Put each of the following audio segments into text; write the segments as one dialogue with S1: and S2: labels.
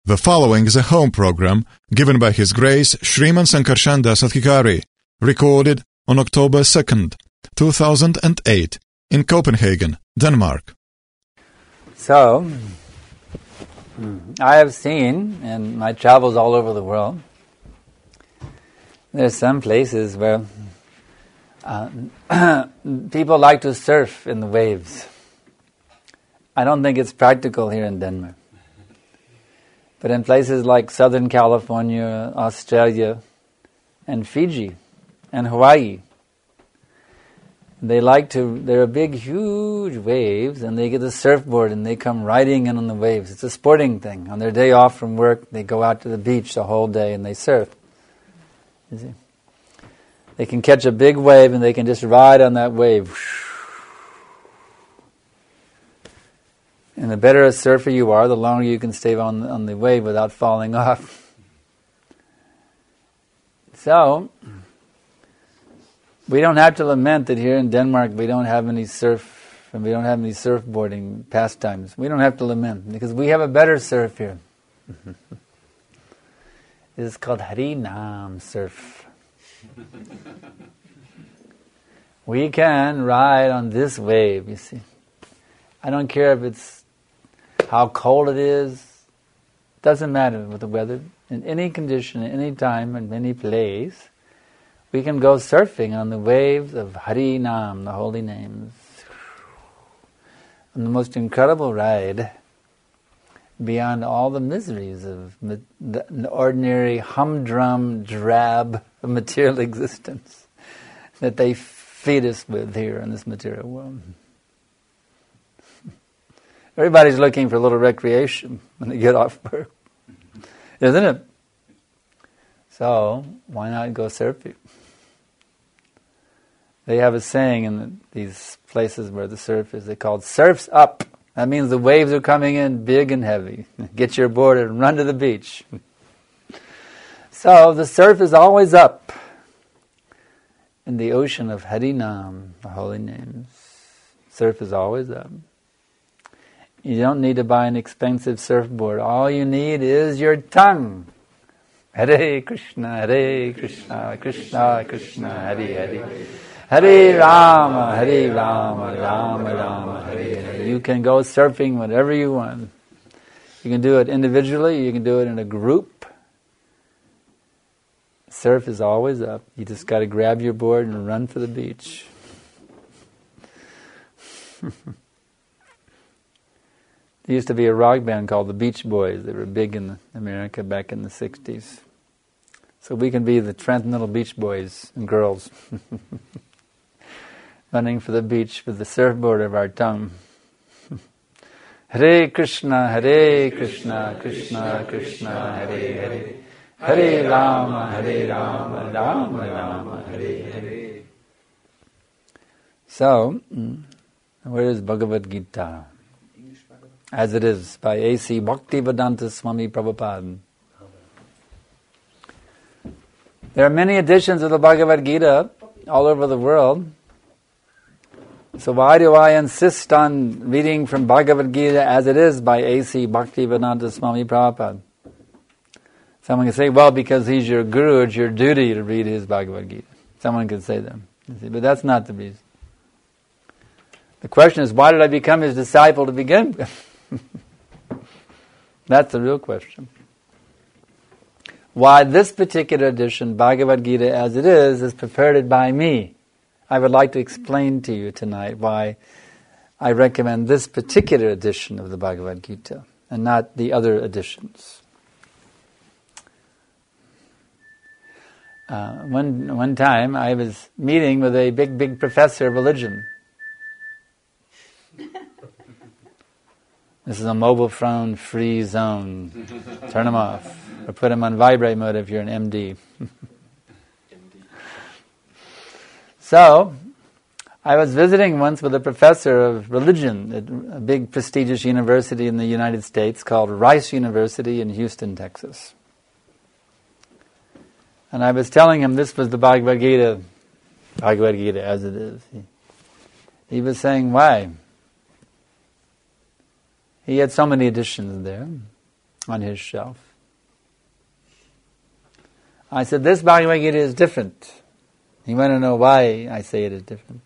S1: The following is a home program given by His Grace Sriman Sankarshan Das Adhikari, recorded on October 2nd, 2008, in Copenhagen, Denmark.
S2: So, I have seen in my travels all over the world, there's some places where people like to surf in the waves. I don't think it's practical here in Denmark. But in places like Southern California, Australia, and Fiji, and Hawaii, there are big, huge waves, and they get a surfboard and they come riding in on the waves. It's a sporting thing. On their day off from work, they go out to the beach the whole day and they surf. You see? They can catch a big wave and they can just ride on that wave. And the better a surfer you are, the longer you can stay on the wave without falling off. So, we don't have to lament that here in Denmark we don't have any surf and we don't have any surfboarding pastimes. We don't have to lament because we have a better surf here. It's called Harinam surf. We can ride on this wave, you see. I don't care if it's how cold it is. Doesn't matter with the weather. In any condition, at any time, in any place, we can go surfing on the waves of Harinam, the holy names. And the most incredible ride, beyond all the miseries of the ordinary humdrum, drab material existence that they feed us with here in this material world. Everybody's looking for a little recreation when they get off work, isn't it? So, why not go surfing? They have a saying in these places where the surf is, they call it surf's up. That means the waves are coming in big and heavy. Get your board and run to the beach. So, the surf is always up in the ocean of Harinam, the holy names. Surf is always up. You don't need to buy an expensive surfboard. All you need is your tongue. Hare Krishna, Krishna Krishna, Hare Hare. Hare Rama, Rama Rama, Hare Hare. You can go surfing whatever you want. You can do it individually, you can do it in a group. Surf is always up. You just got to grab your board and run for the beach. There used to be a rock band called the Beach Boys. They were big in America back in the 60s. So we can be the Transcendental Beach Boys and girls. Running for the beach with the surfboard of our tongue. Hare Krishna, Krishna Krishna, Hare Hare. Hare Rama, Rama Rama, Hare Hare. So, where is Bhagavad Gita? As it is, by A.C. Bhaktivedanta Swami Prabhupada. There are many editions of the Bhagavad Gita all over the world. So why do I insist on reading from Bhagavad Gita as it is by A.C. Bhaktivedanta Swami Prabhupada? Someone can say, well, because he's your guru, it's your duty to read his Bhagavad Gita. Someone could say that. But that's not the reason. The question is, why did I become his disciple to begin with? That's the real question. Why this particular edition, Bhagavad Gita as it is prepared by me. I would like to explain to you tonight why I recommend this particular edition of the Bhagavad Gita and not the other editions. One time I was meeting with a big professor of religion. This is a mobile phone free zone. Turn them off. Or put them on vibrate mode if you're an MD. So, I was visiting once with a professor of religion at a big prestigious university in the United States called Rice University in Houston, Texas. And I was telling him this was the Bhagavad Gita as it is. He was saying, why? He had so many editions there. on his shelf. I said, this Bhagavad Gita is different. You want to know why I say it is different?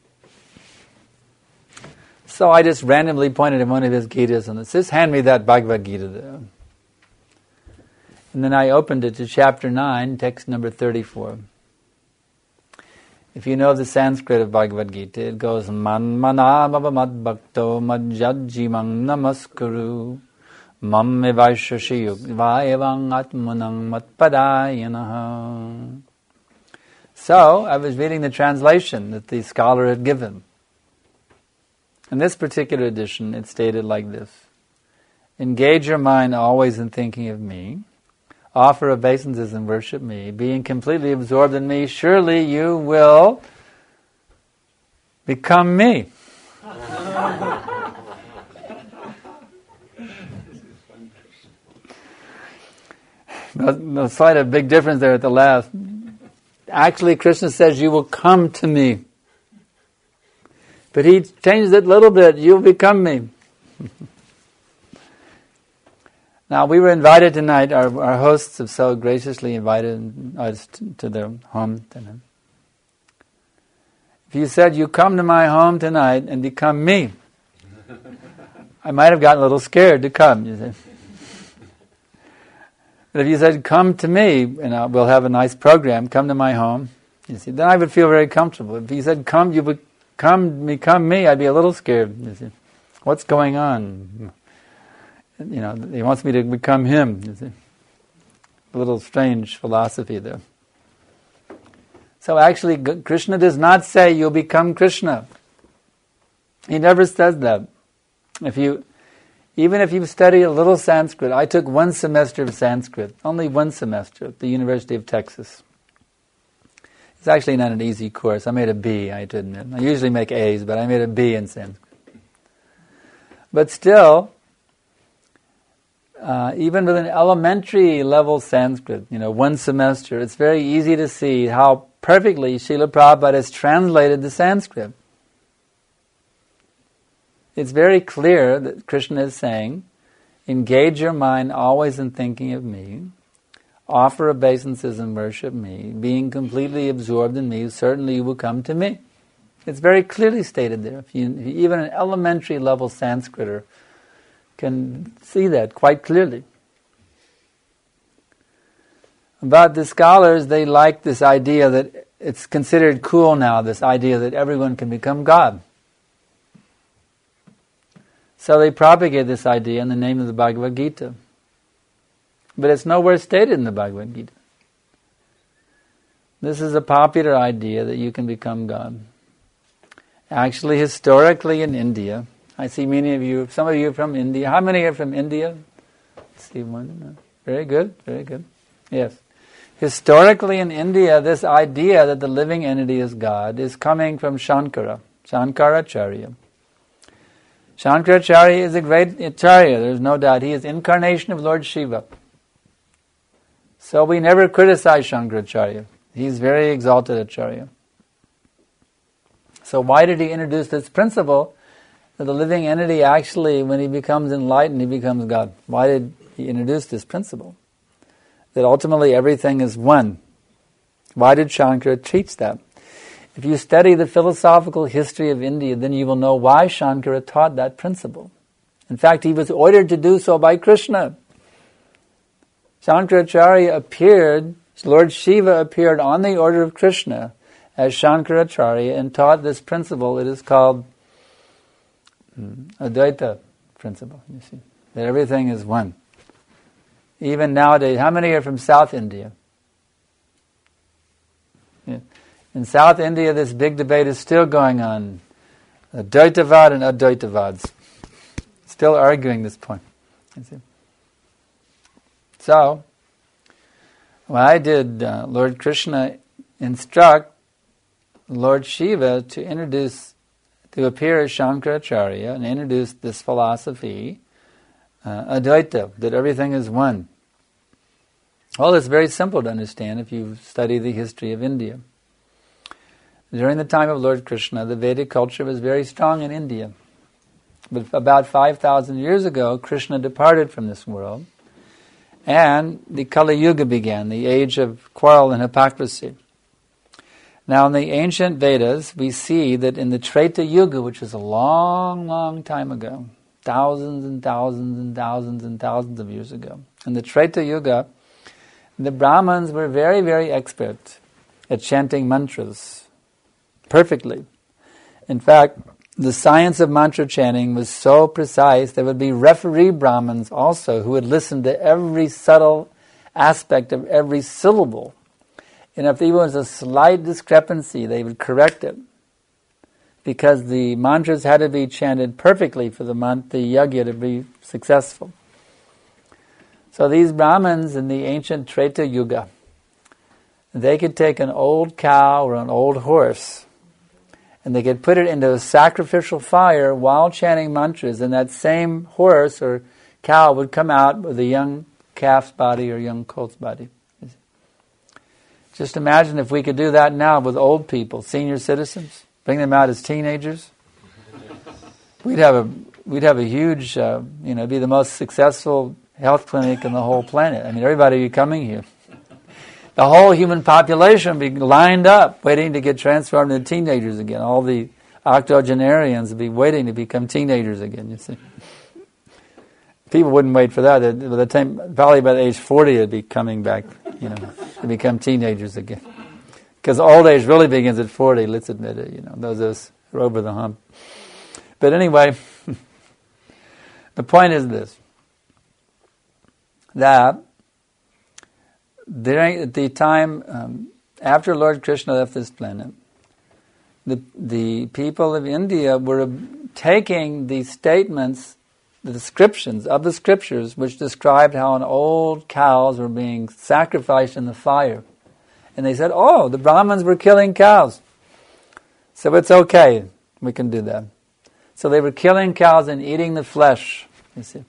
S2: So I just randomly pointed him one of his Gitas and said, hand me that Bhagavad Gita there. And then I opened it to chapter 9, text number 34. If you know the Sanskrit of Bhagavad Gita, it goes, Man manabhava mad bhakto madjajjimang namaskuru mam evaishashiyuk vayavang atmanang matpadayanaha. So, I was reading the translation that the scholar had given. In this particular edition, it stated like this: engage your mind always in thinking of me, offer obeisances and worship me, being completely absorbed in me, surely you will become me. No slight a big difference there at the last. Actually, Krishna says, you will come to me. But he changes it a little bit, you'll become me. Now, we were invited tonight, our hosts have so graciously invited us to their home tonight. If you said, you come to my home tonight and become me, I might have gotten a little scared to come, you see. But if you said, come to me, and we'll have a nice program, come to my home, you see, then I would feel very comfortable. If you said, come, you would become me, I'd be a little scared, you see. What's going on? You know, he wants me to become him, you see. A little strange philosophy there. So actually, Krishna does not say you'll become Krishna. He never says that. Even if you study a little Sanskrit, I took 1 semester of Sanskrit, only 1 semester at the University of Texas. It's actually not an easy course. I made a B, I have to admit. I usually make A's, but I made a B in Sanskrit. But still, even with an elementary level Sanskrit, 1 semester, it's very easy to see how perfectly Srila Prabhupada has translated the Sanskrit. It's very clear that Krishna is saying, engage your mind always in thinking of me, offer obeisances and worship me, being completely absorbed in me, certainly you will come to me. It's very clearly stated there. Even an elementary level Sanskriter can see that quite clearly. But the scholars, they like this idea that it's considered cool now, this idea that everyone can become God. So they propagate this idea in the name of the Bhagavad Gita. But it's nowhere stated in the Bhagavad Gita. This is a popular idea that you can become God. Actually, historically in India, I see many of you, some of you are from India. How many are from India? Let's see one. Very good, very good. Yes. Historically in India, this idea that the living entity is God is coming from Shankara, Shankaracharya. Shankaracharya is a great acharya, there's no doubt. He is incarnation of Lord Shiva. So we never criticize Shankaracharya. He's very exalted acharya. So why did he introduce this principle that the living entity actually, when he becomes enlightened, he becomes God? Why did he introduce this principle? That ultimately everything is one. Why did Shankara teach that? If you study the philosophical history of India, then you will know why Shankara taught that principle. In fact, he was ordered to do so by Krishna. Shankaracharya appeared, Lord Shiva appeared on the order of Krishna as Shankaracharya and taught this principle. It is called Advaita principle, you see, that everything is one. Even nowadays, how many are from South India? Yeah. In South India, this big debate is still going on. Advaitavad and Advaitavads. Still arguing this point. You see. So, why did Lord Krishna instruct Lord Shiva to appear as Shankaracharya and introduce this philosophy, Advaita, that everything is one? Well, it's very simple to understand if you study the history of India. During the time of Lord Krishna, the Vedic culture was very strong in India. But about 5,000 years ago, Krishna departed from this world. And the Kali Yuga began, the age of quarrel and hypocrisy. Now in the ancient Vedas, we see that in the Treta Yuga, which is a long, long time ago, thousands and thousands and thousands and thousands of years ago, in the Treta Yuga, the Brahmins were very, very expert at chanting mantras perfectly. In fact, the science of mantra chanting was so precise, there would be referee Brahmins also who would listen to every subtle aspect of every syllable. And if there was a slight discrepancy, they would correct it. Because the mantras had to be chanted perfectly for the yajna to be successful. So these Brahmins in the ancient Treta Yuga, they could take an old cow or an old horse, and they could put it into a sacrificial fire while chanting mantras, and that same horse or cow would come out with a young calf's body or young colt's body. Just imagine if we could do that now with old people, senior citizens, bring them out as teenagers. We'd have a huge, be the most successful health clinic in the whole planet. I mean, everybody would be coming here. The whole human population would be lined up, waiting to get transformed into teenagers again. All the octogenarians would be waiting to become teenagers again, you see. People wouldn't wait for that. By the time, probably by the age 40, they'd be coming back, to become teenagers again. Because old age really begins at 40, let's admit it, those of us who are over the hump. But anyway, the point is this, that during the time after Lord Krishna left this planet, the people of India were taking the statements, the descriptions of the scriptures, which described how an old cows were being sacrificed in the fire. And they said, oh, the Brahmins were killing cows. So it's okay, we can do that. So they were killing cows and eating the flesh, you see.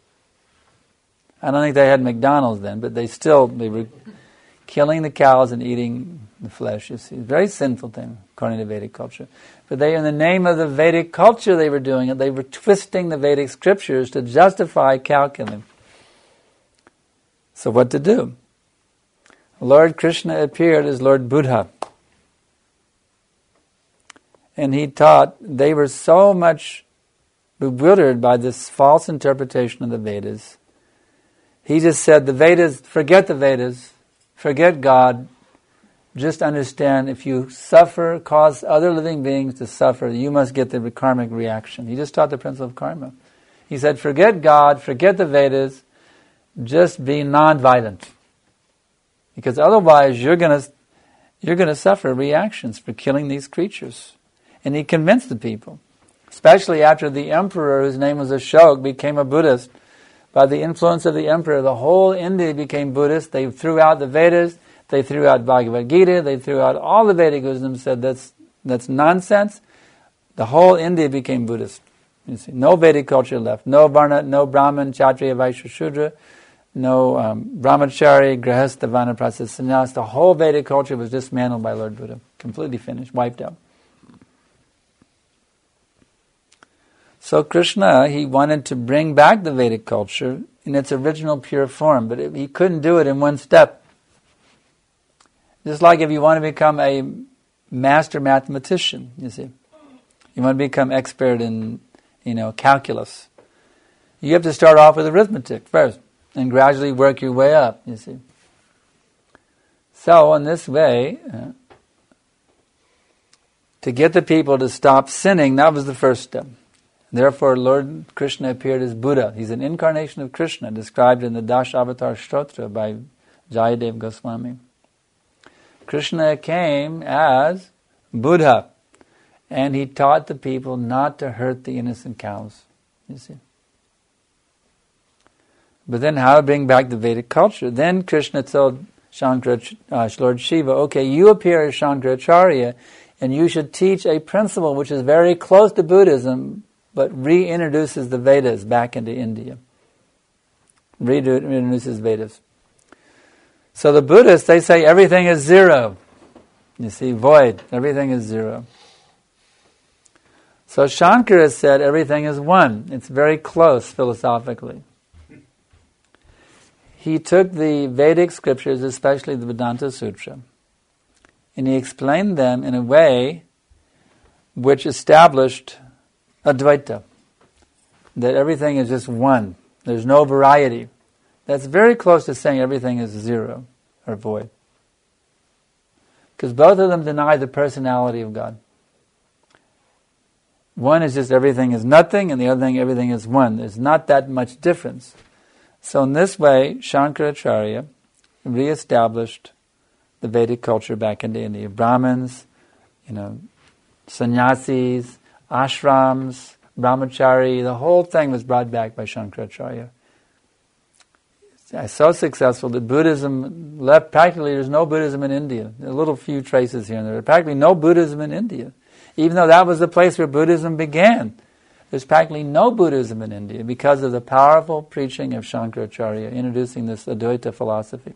S2: I don't think they had McDonald's then, but they were killing the cows and eating the flesh, you see. Very sinful thing, according to Vedic culture. But in the name of the Vedic culture they were doing it, they were twisting the Vedic scriptures to justify cow killing. So what to do? Lord Krishna appeared as Lord Buddha. And he taught, they were so much bewildered by this false interpretation of the Vedas. He just said, the Vedas, forget God, just understand if you suffer, cause other living beings to suffer, you must get the karmic reaction. He just taught the principle of karma. He said, forget God, forget the Vedas, just be non-violent. Because otherwise you're going to suffer reactions for killing these creatures. And he convinced the people, especially after the emperor, whose name was Ashoka, became a Buddhist. By the influence of the emperor, the whole India became Buddhist. They threw out the Vedas, they threw out Bhagavad Gita, they threw out all the Vedic wisdom, said that's nonsense. The whole India became Buddhist. You see, no Vedic culture left. No Varna, no Brahman, Kshatriya, Vaishya, Shudra, no Brahmachari, Grihastha, Vanaprastha, Sannyas. The whole Vedic culture was dismantled by Lord Buddha. Completely finished, wiped out. So Krishna, he wanted to bring back the Vedic culture in its original pure form, but he couldn't do it in one step. Just like if you want to become a master mathematician, you see. You want to become expert in, calculus. You have to start off with arithmetic first, and gradually work your way up, you see. So in this way, to get the people to stop sinning, that was the first step. Therefore, Lord Krishna appeared as Buddha. He's an incarnation of Krishna, described in the Dashavatar Stotra by Jayadev Goswami. Krishna came as Buddha, and he taught the people not to hurt the innocent cows, you see. But then how to bring back the Vedic culture? Then Krishna told Lord Shiva, okay, you appear as Shankaracharya, and you should teach a principle which is very close to Buddhism, but reintroduces the Vedas back into India. Reintroduces Vedas. So the Buddhists, they say everything is zero. You see, void. Everything is zero. So Shankara said everything is one. It's very close philosophically. he took the Vedic scriptures, especially the Vedanta Sutra, and he explained them in a way which established Advaita, that everything is just one. There's no variety. That's very close to saying everything is zero or void. Because both of them deny the personality of God. One is just everything is nothing, and the other thing, everything is one. There's not that much difference. So in this way, Shankaracharya reestablished the Vedic culture back into India. Brahmins, sannyasis, ashrams, brahmachari, the whole thing was brought back by Shankaracharya. It's so successful that Buddhism left, practically there's no Buddhism in India. There are little few traces here and there. Practically no Buddhism in India. Even though that was the place where Buddhism began. There's practically no Buddhism in India because of the powerful preaching of Shankaracharya, introducing this Advaita philosophy.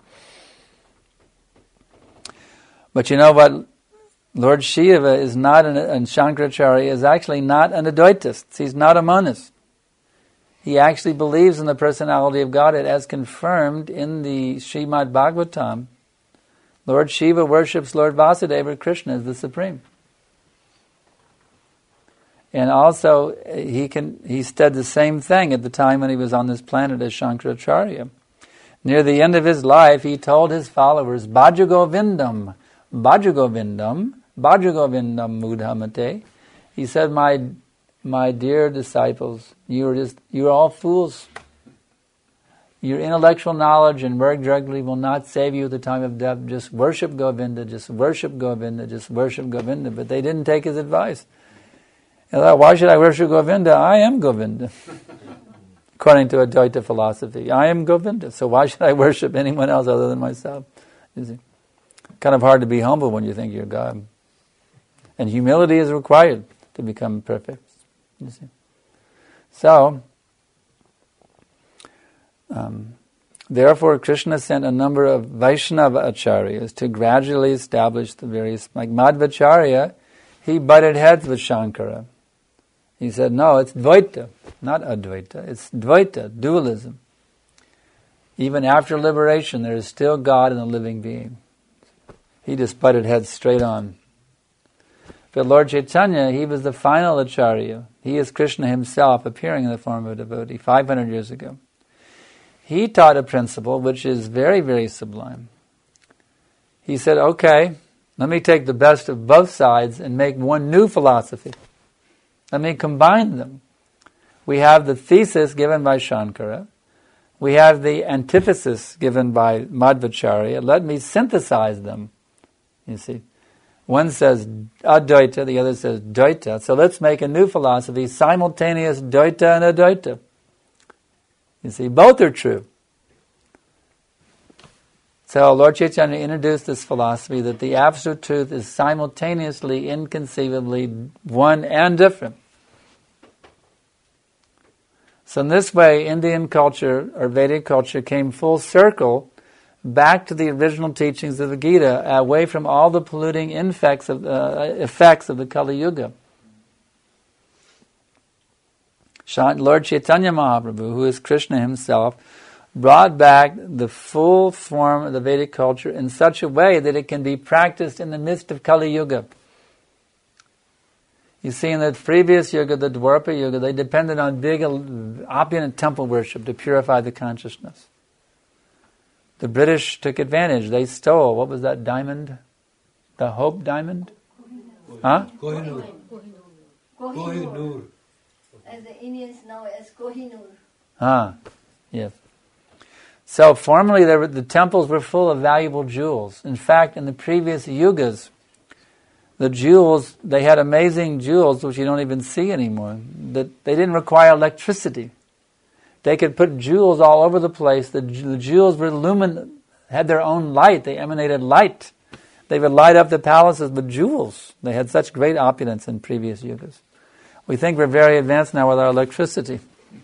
S2: But you know what? Lord Shiva is not, and Shankaracharya is actually not an Advaitist. He's not a monist. He actually believes in the personality of Godhead as confirmed in the Srimad Bhagavatam. Lord Shiva worships Lord Vasudeva, Krishna as the Supreme. And also, he said the same thing at the time when he was on this planet as Shankaracharya. Near the end of his life, he told his followers, Bhajagovindam, Bhajagovindam, Bhajagovindam Mudhamate. He said, my dear disciples, you're all fools. Your intellectual knowledge and work directly will not save you at the time of death. Just worship Govinda, just worship Govinda, just worship Govinda. But they didn't take his advice. Why should I worship Govinda? I am Govinda. According to Advaita philosophy, I am Govinda. So why should I worship anyone else other than myself? You see? Kind of hard to be humble when you think you're God. And humility is required to become perfect. You see? So, therefore Krishna sent a number of Vaishnava acharyas to gradually establish the various, like Madhvacharya, he butted heads with Shankara. He said, no, it's Dvaita, not Advaita. It's Dvaita, dualism. Even after liberation, there is still God in the living being. He just butted heads straight on. But Lord Chaitanya, he was the final Acharya. He is Krishna himself, appearing in the form of a devotee 500 years ago. He taught a principle which is very, very sublime. He said, okay, let me take the best of both sides and make one new philosophy. Let me combine them. We have the thesis given by Shankara. We have the antithesis given by Madhvacharya. Let me synthesize them. You see, one says Advaita, the other says Dvaita. So let's make a new philosophy, simultaneous Dvaita and Advaita. You see, both are true. So Lord Chaitanya introduced this philosophy that the Absolute Truth is simultaneously, inconceivably one and different. So in this way, Indian culture, or Vedic culture, came full circle back to the original teachings of the Gita, away from all the polluting effects of the Kali Yuga. Lord Chaitanya Mahaprabhu, who is Krishna himself, brought back the full form of the Vedic culture in such a way that it can be practiced in the midst of Kali Yuga. You see, in the previous Yuga, the Dwapara Yuga, they depended on big, opulent temple worship to purify the consciousness. The British took advantage. They stole, what was that diamond? The Hope diamond? Huh?
S3: Kohinoor. Kohinoor. As the Indians know as Kohinoor.
S2: Yes. So formerly the temples were full of valuable jewels. In fact, in the previous yugas, the jewels, they had amazing jewels which you don't even see anymore. That they didn't require electricity. They could put jewels all over the place. The jewels were had their own light. They emanated light. They would light up the palaces with jewels. They had such great opulence in previous yugas. We think we're very advanced now with our electricity.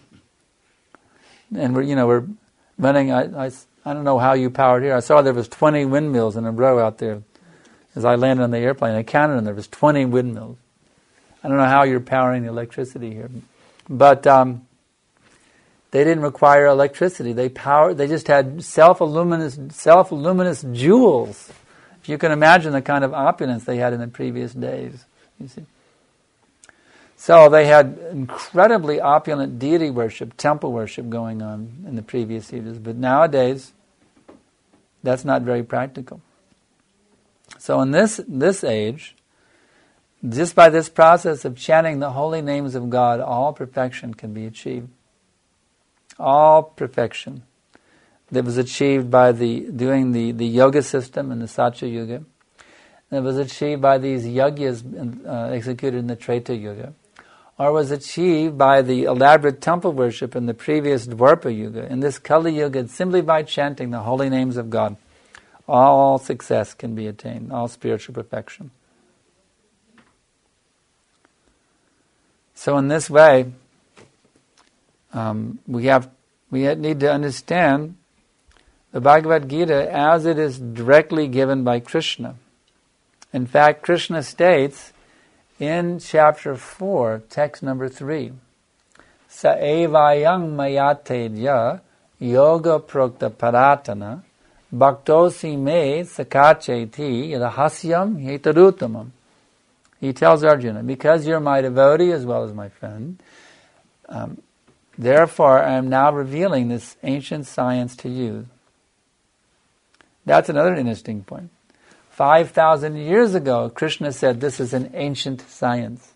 S2: And we're running, I don't know how you powered here. I saw there was 20 windmills in a row out there. As I landed on the airplane, I counted and there was 20 windmills. I don't know how you're powering the electricity here. But They didn't require electricity. They just had self-luminous jewels. If you can imagine the kind of opulence they had in the previous days, you see. So they had incredibly opulent deity worship, temple worship going on in the previous ages. But nowadays, that's not very practical. So in this age, just by this process of chanting the holy names of God, all perfection can be achieved. All perfection that was achieved by doing the yoga system in the Satya Yuga, that was achieved by these yagyas executed in the Treta Yuga, or was achieved by the elaborate temple worship in the previous Dwapara Yuga. In this Kali Yuga, simply by chanting the holy names of God, all success can be attained, all spiritual perfection. So in this way, we need to understand the Bhagavad Gita as it is directly given by Krishna. In fact, Krishna states in chapter 4, text number 3, Sa evayang mayatedya yoga prokta paratana bhaktosi me sakacheti rahasyam hetarutamam. He tells Arjuna, because you're my devotee as well as my friend, therefore I am now revealing this ancient science to you. That's another interesting point. 5,000 years ago, Krishna said this is an ancient science.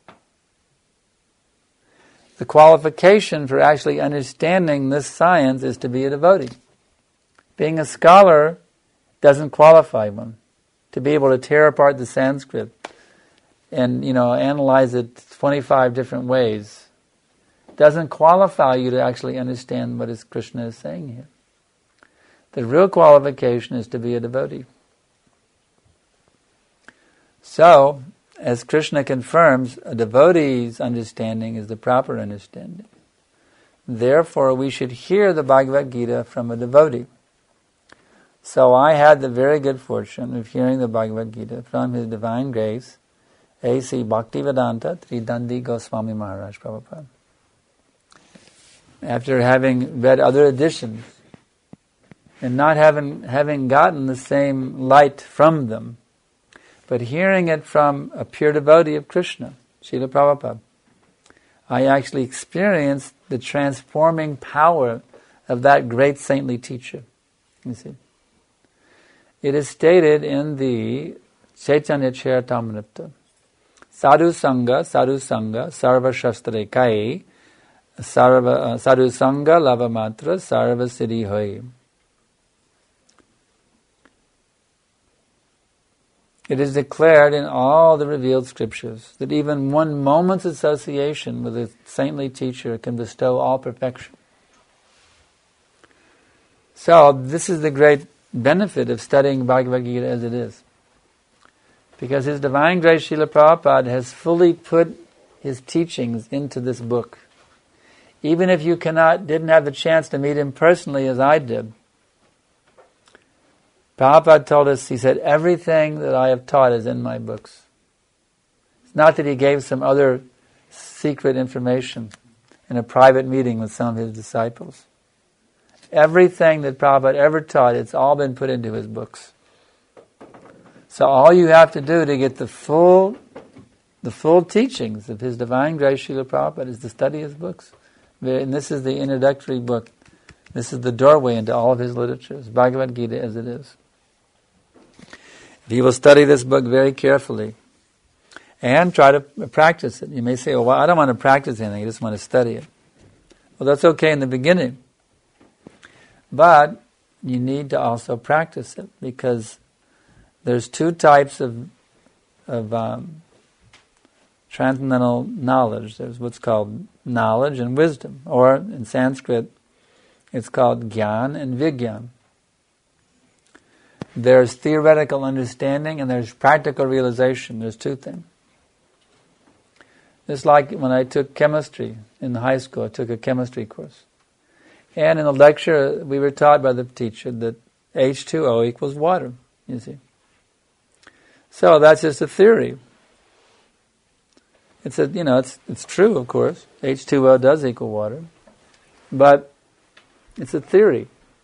S2: The qualification for actually understanding this science is to be a devotee. Being a scholar doesn't qualify one to be able to tear apart the Sanskrit and, analyze it 25 different ways. Doesn't qualify you to actually understand what Krishna is saying here. The real qualification is to be a devotee. So, as Krishna confirms, a devotee's understanding is the proper understanding. Therefore, we should hear the Bhagavad Gita from a devotee. So I had the very good fortune of hearing the Bhagavad Gita from His Divine Grace, A.C. Bhaktivedanta Tridandi Goswami Maharaj Prabhupada. After having read other editions, and not having gotten the same light from them, but hearing it from a pure devotee of Krishna, Srila Prabhupada, I actually experienced the transforming power of that great saintly teacher. You see, it is stated in the Chaitanya Charitamrita, Sadhu Sangha, Sarva Shastre Kai, Sadhu Sangha Lava Matra, Sarva Siddhi Hoy. It is declared in all the revealed scriptures that even one moment's association with a saintly teacher can bestow all perfection. So this is the great benefit of studying Bhagavad Gita as it is. Because His Divine Grace Srila Prabhupada has fully put his teachings into this book. Even if you didn't have the chance to meet him personally as I did, Prabhupada told us, he said, everything that I have taught is in my books. It's not that he gave some other secret information in a private meeting with some of his disciples. Everything that Prabhupada ever taught, it's all been put into his books. So all you have to do to get the full teachings of His Divine Grace Srila Prabhupada is to study his books. And this is the introductory book. This is the doorway into all of his literatures, Bhagavad Gita as it is. If you will study this book very carefully and try to practice it. You may say, well, I don't want to practice anything, I just want to study it. Well, that's okay in the beginning. But you need to also practice it, because there's two types of transcendental knowledge. There's what's called knowledge and wisdom, or in Sanskrit, it's called Gyan and Vigyan. There's theoretical understanding and there's practical realization. There's two things. It's like when I took chemistry in high school, I took a chemistry course. And in the lecture, we were taught by the teacher that H2O equals water, you see. So that's just a theory. It's true, of course. H2O does equal water. But It's a theory.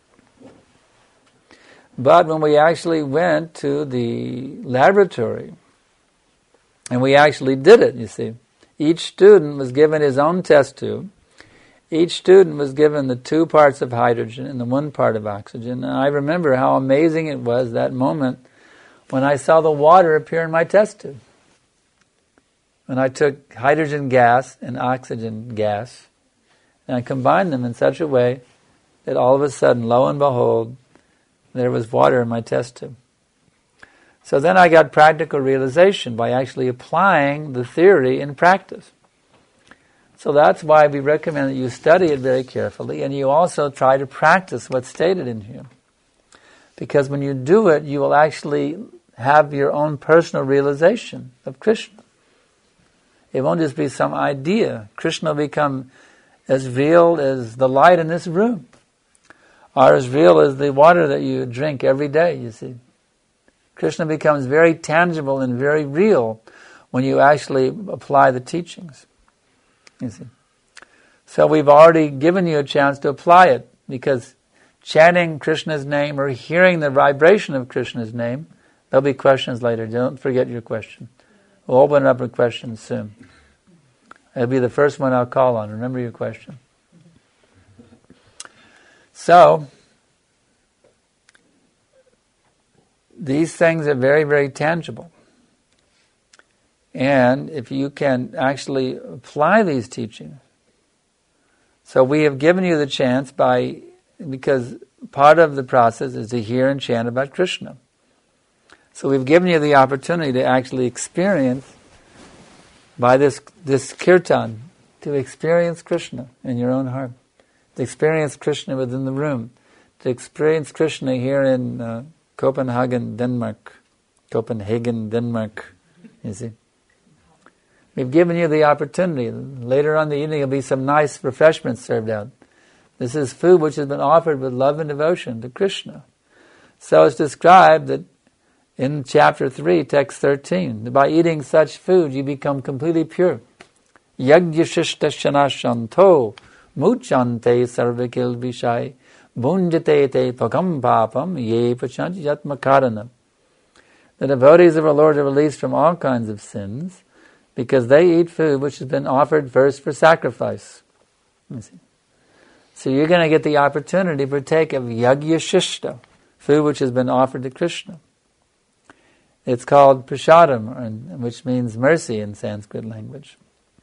S2: But when we actually went to the laboratory, and we actually did it, you see, each student was given his own test tube. Each student was given the 2 parts of hydrogen and the 1 part of oxygen. And I remember how amazing it was that moment when I saw the water appear in my test tube. When I took hydrogen gas and oxygen gas, and I combined them in such a way that all of a sudden, lo and behold, there was water in my test tube. So then I got practical realization by actually applying the theory in practice. So that's why we recommend that you study it very carefully, and you also try to practice what's stated in here. Because when you do it, you will actually have your own personal realization of Krishna. It won't just be some idea. Krishna will become as real as the light in this room, or as real as the water that you drink every day, you see. Krishna becomes very tangible and very real when you actually apply the teachings, you see. So we've already given you a chance to apply it, because chanting Krishna's name or hearing the vibration of Krishna's name, there'll be questions later. Don't forget your question. We'll open it up for questions soon. It'll be the first one I'll call on. Remember your question. So, these things are very, very tangible. And if you can actually apply these teachings, so we have given you the chance because part of the process is to hear and chant about Krishna. So we've given you the opportunity to actually experience, by this kirtan, to experience Krishna in your own heart, to experience Krishna within the room, to experience Krishna here in Copenhagen, Denmark, you see. We've given you the opportunity. Later on in the evening there'll be some nice refreshments served out. This is food which has been offered with love and devotion to Krishna. So it's described that in chapter 3, text 13, by eating such food you become completely pure. Yagyashishta shanashanto muchante sarvikil vishai bunjate te pakam papam ye pachanti yatmakaranam. The devotees of our Lord are released from all kinds of sins because they eat food which has been offered first for sacrifice. You see. So you're going to get the opportunity to partake of yagyashishta, food which has been offered to Krishna. It's called prasadam, which means mercy in Sanskrit language.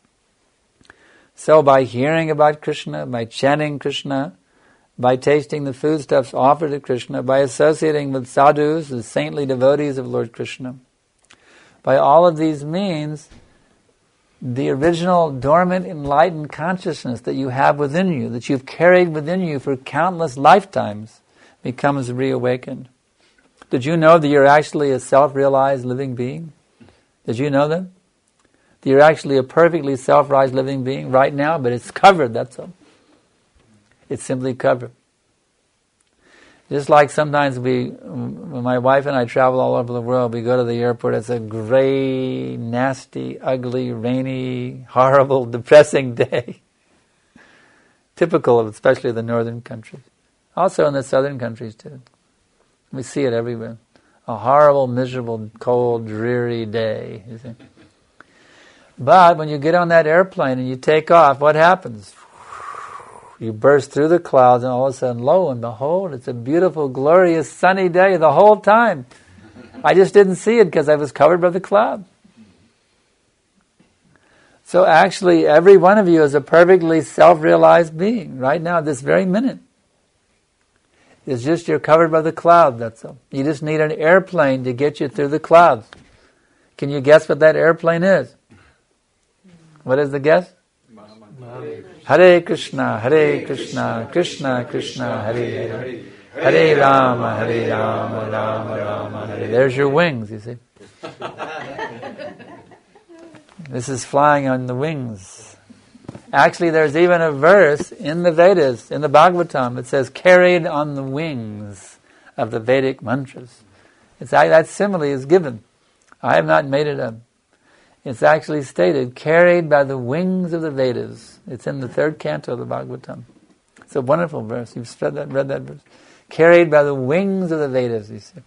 S2: So by hearing about Krishna, by chanting Krishna, by tasting the foodstuffs offered to Krishna, by associating with sadhus, the saintly devotees of Lord Krishna, by all of these means, the original dormant enlightened consciousness that you have within you, that you've carried within you for countless lifetimes, becomes reawakened. Did you know that you're actually a self-realized living being? Did you know that? That you're actually a perfectly self-realized living being right now, but it's covered, that's all. It's simply covered. Just like sometimes when my wife and I travel all over the world, we go to the airport, it's a gray, nasty, ugly, rainy, horrible, depressing day. Typical of especially the northern countries. Also in the southern countries too. We see it everywhere. A horrible, miserable, cold, dreary day, you see. But when you get on that airplane and you take off, what happens? You burst through the clouds and all of a sudden, lo and behold, it's a beautiful, glorious, sunny day the whole time. I just didn't see it because I was covered by the cloud. So actually, every one of you is a perfectly self-realized being right now, this very minute. It's just you're covered by the cloud, that's all. You just need an airplane to get you through the clouds. Can you guess what that airplane is? What is the guess? Hare Krishna, Krishna Krishna, Hare Hare. Hare Rama, Rama Rama, Hare. There's your wings, you see. This is flying on the wings. Actually, there's even a verse in the Vedas, in the Bhagavatam, it says, carried on the wings of the Vedic mantras. That simile is given. I have not made it up. It's actually stated, carried by the wings of the Vedas. It's in the 3rd canto of the Bhagavatam. It's a wonderful verse. You've read that verse. Carried by the wings of the Vedas, you see.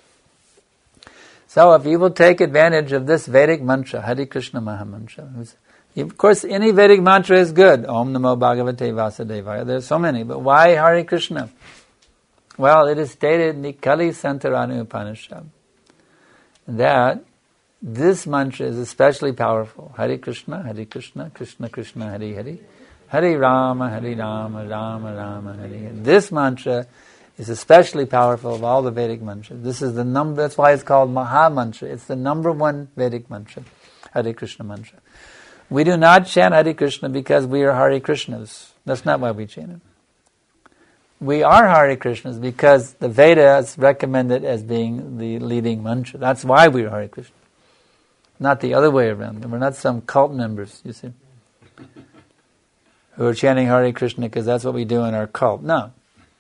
S2: So if you will take advantage of this Vedic mantra, Hare Krishna Mahamantra, of course any Vedic mantra is good. Om Namo Bhagavate Vasudevaya. There's so many, but why Hare Krishna? Well, it is stated in the Kali Santaranu Upanishad that this mantra is especially powerful. Hare Krishna, Krishna Krishna, Hare Hare, Hare Rama, Rama Rama, Hare Hare. This mantra is especially powerful of all the Vedic mantras. This is the number, that's why it's called Maha Mantra. It's the number one Vedic mantra, Hare Krishna mantra. We do not chant Hare Krishna because we are Hare Krishnas. That's not why we chant it. We are Hare Krishnas because the Vedas recommend it as being the leading mantra. That's why we are Hare Krishna. Not the other way around. We're not some cult members, you see, who are chanting Hare Krishna because that's what we do in our cult. No.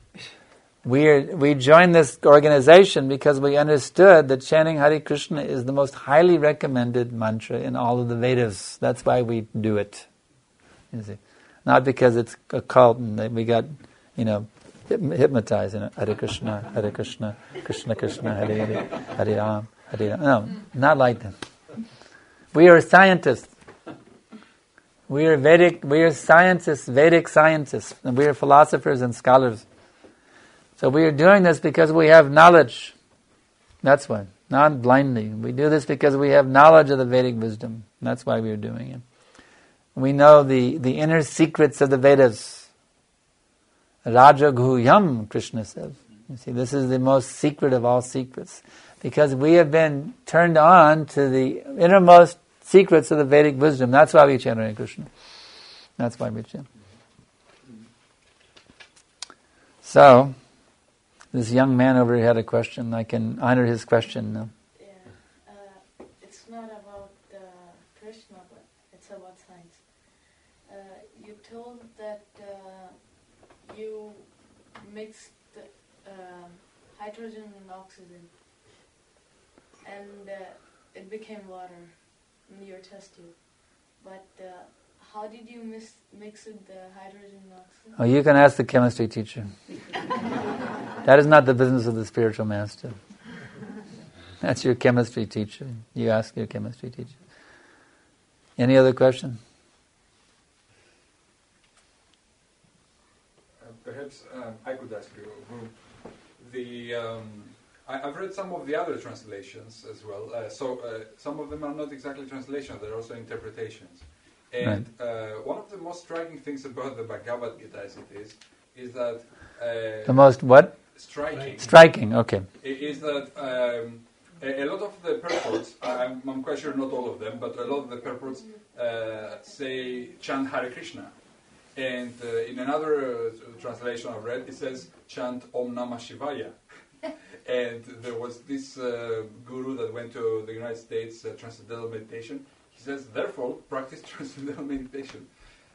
S2: We joined this organization because we understood that chanting Hare Krishna is the most highly recommended mantra in all of the Vedas. That's why we do it. You see, not because it's a cult and that we got, hypnotized in it. Hare Krishna, Krishna Krishna, Hare Hare, Hare Ram, Hare Ram. No, not like that. We are scientists. We are scientists, Vedic scientists, and we are philosophers and scholars. So we are doing this because we have knowledge. That's why. Not blindly. We do this because we have knowledge of the Vedic wisdom. That's why we are doing it. We know the inner secrets of the Vedas. Rajaguhyam, Krishna says. You see, this is the most secret of all secrets. Because we have been turned on to the innermost secrets of the Vedic wisdom. That's why we chant Hare Krishna. That's why we chant. So, this young man over here had a question. I can honor his question now.
S4: Yeah, it's not about Krishna, but it's about science. You told that you mixed hydrogen and oxygen, and it became water in your test tube. But how did you mix it, the hydrogen and oxygen?
S2: Oh, you can ask the chemistry teacher. That is not the business of the spiritual master. That's your chemistry teacher. You ask your chemistry teacher. Any other question?
S5: Perhaps I could ask you. I've read some of the other translations as well. Some of them are not exactly translations; they're also interpretations. And one of the most striking things about the Bhagavad Gita, as it is that
S2: the most what? Striking. Okay.
S5: Is that a lot of the purports? I'm quite sure not all of them, but a lot of the purports say chant Hare Krishna, and in another translation I've read, it says chant Om Namah Shivaya. And there was this guru that went to the United States, Transcendental Meditation. He says, therefore, practice Transcendental Meditation.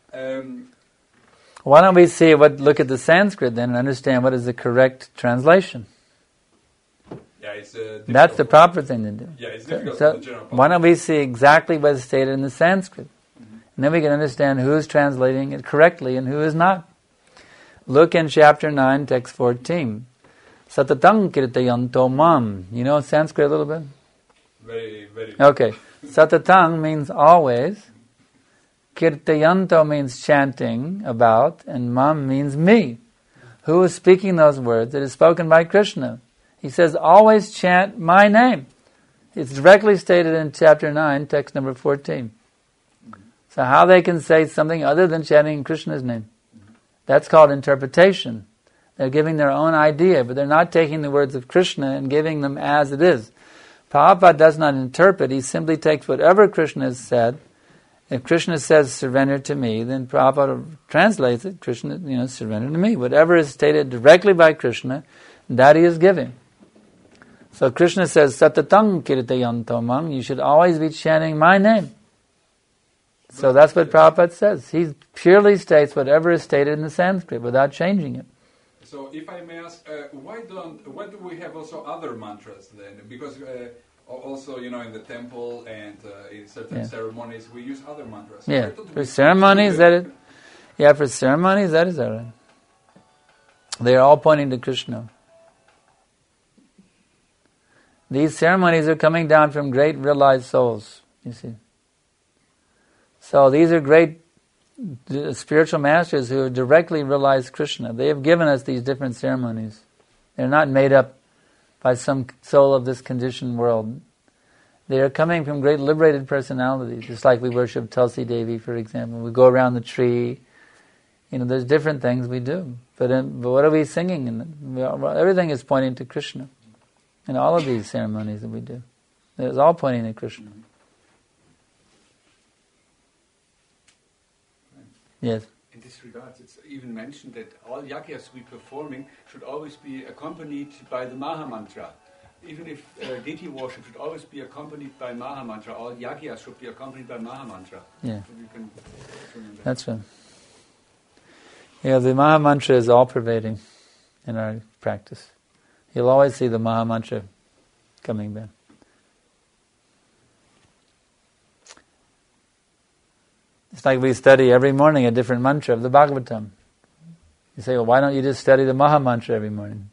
S2: Why don't we look at the Sanskrit then and understand what is the correct translation?
S5: Yeah, it's
S2: that's the proper thing to do.
S5: Yeah, it's difficult for the general public.
S2: Why don't we see exactly what is stated in the Sanskrit? Mm-hmm. And then we can understand who is translating it correctly and who is not. Look in chapter 9, text 14. Satatang kirtayanto mam. You know Sanskrit a little bit?
S5: Very, very.
S2: Okay. Satatang means always. Kirtayanto means chanting about. And mam means me. Who is speaking those words? It is spoken by Krishna. He says, always chant my name. It's directly stated in chapter 9, text number 14. So how they can say something other than chanting Krishna's name? That's called interpretation. They're giving their own idea, but they're not taking the words of Krishna and giving them as it is. Prabhupada does not interpret. He simply takes whatever Krishna has said. If Krishna says, surrender to me, then Prabhupada translates it, Krishna, surrender to me. Whatever is stated directly by Krishna, that he is giving. So Krishna says, Satatang kirtayanto mam, you should always be chanting my name. So that's what Prabhupada says. He purely states whatever is stated in the Sanskrit without changing it.
S5: So if I may ask, why do we have also other mantras then? Because also, in the temple and in certain ceremonies, we use other mantras.
S2: Yeah, for ceremonies, that is all right. They are all pointing to Krishna. These ceremonies are coming down from great realized souls, you see. So these are great spiritual masters who have directly realized Krishna. They have given us these different ceremonies. They're not made up by some soul of this conditioned world. They are coming from great liberated personalities, just like we worship Tulsi Devi, for example. We go around the tree. There's different things we do. But what are we singing? Everything is pointing to Krishna. In all of these ceremonies that we do. It's all pointing to Krishna. Yes?
S6: In this regard, it's even mentioned that all yagyas we performing should always be accompanied by the Maha Mantra. Even if deity worship should always be accompanied by Maha Mantra, all yagyas should be accompanied by Maha Mantra.
S2: Yeah.
S6: So you can
S2: that's right. Yeah, the Maha Mantra is all-pervading in our practice. You'll always see the Maha Mantra coming back. It's like we study every morning a different mantra of the Bhagavatam. You say, well, why don't you just study the Maha Mantra every morning?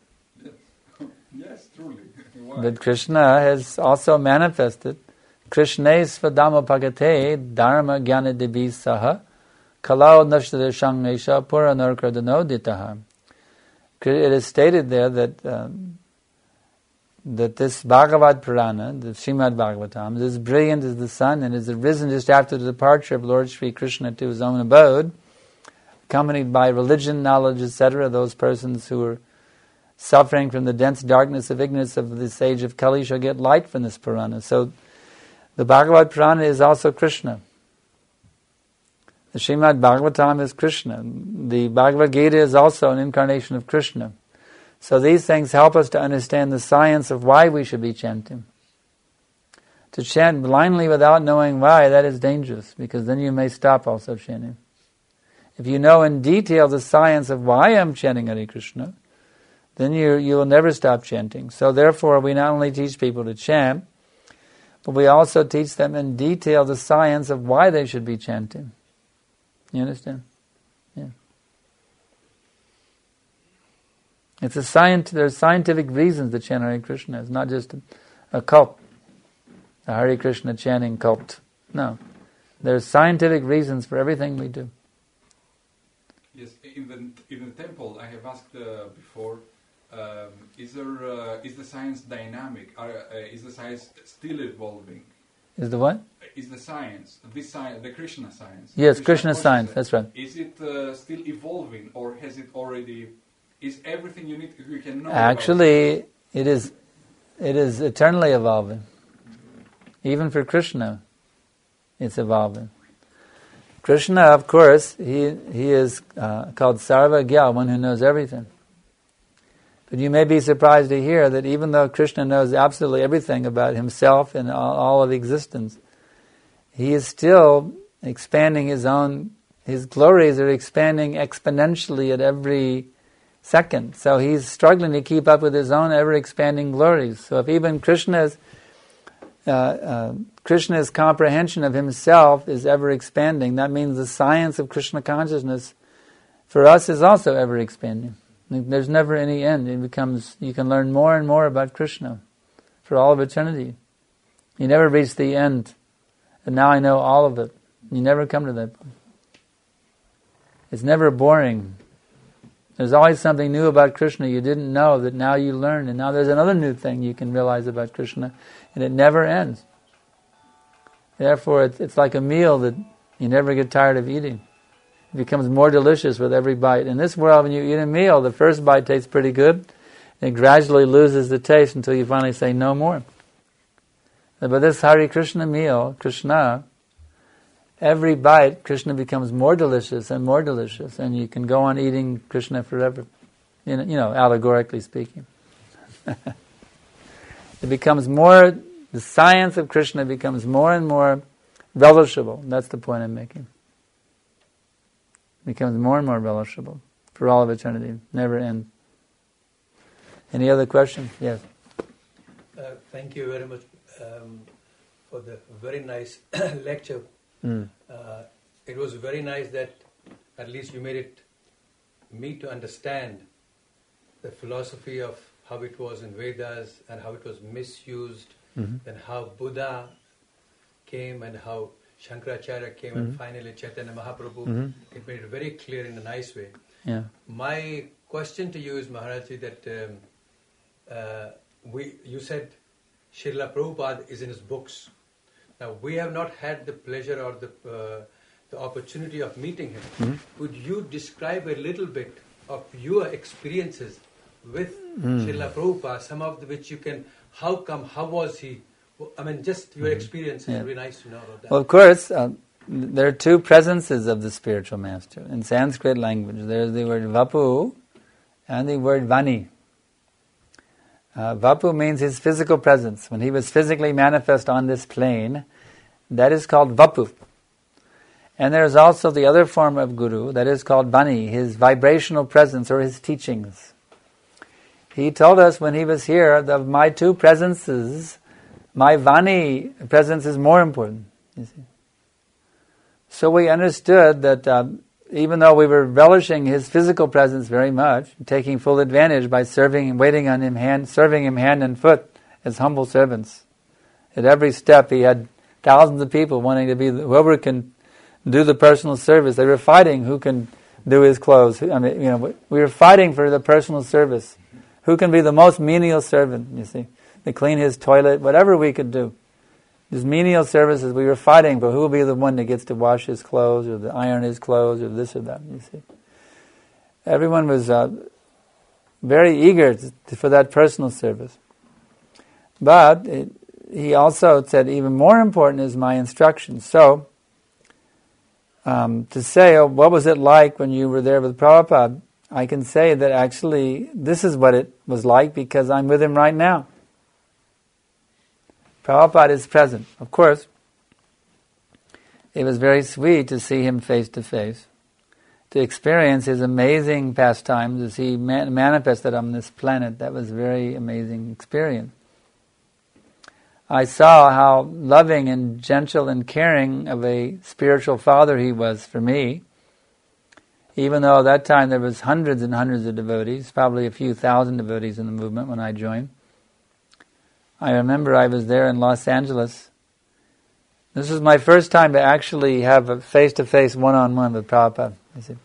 S5: Yes, truly.
S2: But Krishna has also manifested Krishne svadama pagate dharma jnana devi saha kalau nashtara shangesha puranarkardano. It is stated there that that this Bhagavad Purana, the Srimad Bhagavatam, is as brilliant as the sun and is arisen just after the departure of Lord Sri Krishna to his own abode, accompanied by religion, knowledge, etc., those persons who are suffering from the dense darkness of ignorance of this age of Kali shall get light from this Purana. So the Bhagavad Purana is also Krishna. The Srimad Bhagavatam is Krishna. The Bhagavad Gita is also an incarnation of Krishna. So these things help us to understand the science of why we should be chanting. To chant blindly without knowing why, that is dangerous, because then you may stop also chanting. If you know in detail the science of why I'm chanting Hare Krishna, then you will never stop chanting. So therefore we not only teach people to chant, but we also teach them in detail the science of why they should be chanting. You understand? Yeah. It's there are scientific reasons to chant Hare Krishna. It's not just a cult, a Hare Krishna chanting cult. No. There are scientific reasons for everything we do.
S5: Yes, in the temple, I have asked before, is the science dynamic? Is the science still evolving?
S2: Is the what?
S5: Is the science, the Krishna science?
S2: Yes, Krishna science, that's right.
S5: Is it still evolving, or has it already, is everything you can know?
S2: Actually, it is eternally evolving. Even for Krishna, it's evolving. Krishna, of course, he is called Sarvagya, one who knows everything. But you may be surprised to hear that even though Krishna knows absolutely everything about himself and all of existence, he is still expanding his glories are expanding exponentially at every second. So he's struggling to keep up with his own ever-expanding glories. So if even Krishna's comprehension of himself is ever-expanding, that means the science of Krishna consciousness for us is also ever-expanding. There's never any end. You can learn more and more about Krishna for all of eternity. You never reach the end. And now I know all of it. You never come to that point. It's never boring. There's always something new about Krishna you didn't know that now you learn. And now there's another new thing you can realize about Krishna. And it never ends. Therefore, it's like a meal that you never get tired of eating. It becomes more delicious with every bite. In this world, when you eat a meal, the first bite tastes pretty good, and it gradually loses the taste until you finally say no more. But this Hare Krishna meal, Krishna, every bite, Krishna becomes more delicious, and you can go on eating Krishna forever. You know, allegorically speaking. It becomes more, the science of Krishna becomes more and more relishable. That's the point I'm making. Becomes more and more relishable for all of eternity, never ends. Any other questions? Yes.
S7: Thank you very much for the very nice lecture. It was very nice that at least you made me to understand the philosophy of how it was in Vedas and how it was misused, and how Buddha came and how Shankaracharya came, and finally Chaitanya Mahaprabhu. It made it very clear in a nice way.
S2: Yeah.
S7: My question to you is, Maharaji, that you said Srila Prabhupada is in his books. Now, we have not had the pleasure or the opportunity of meeting him. Would you describe a little bit of your experiences with Srila Prabhupada, some of which you can, how come, how was he? I mean, just your experiences. It would be nice to know about that.
S2: Well, of course, there are two presences of the spiritual master. In Sanskrit language, there's the word Vapu and the word Vani. Vapu means his physical presence. When he was physically manifest on this plane, that is called Vapu. And there's also the other form of Guru, that is called Vani, his vibrational presence or his teachings. He told us when he was here, of my two presences, my Vani presence is more important. You see. So we understood that even though we were relishing his physical presence very much, taking full advantage by serving and waiting on him, serving him hand and foot as humble servants. At every step he had thousands of people wanting to be, whoever can do the personal service. They were fighting who can do his clothes. I mean, we were fighting for the personal service. Who can be the most menial servant, you see, to clean his toilet, whatever we could do. These menial services, we were fighting for who will be the one that gets to wash his clothes or to iron his clothes or this or that, you see. Everyone was very eager for that personal service. But he also said, even more important is my instruction. So, to say, what was it like when you were there with Prabhupada? I can say that actually this is what it was like because I'm with him right now. Prabhupada is present. Of course, it was very sweet to see him face to face, to experience his amazing pastimes as he manifested on this planet. That was a very amazing experience. I saw how loving and gentle and caring of a spiritual father he was for me. Even though at that time there was hundreds and hundreds of devotees, probably a few thousand devotees in the movement when I joined. I remember I was there in Los Angeles. This was my first time to actually have a face-to-face, one-on-one with Prabhupada.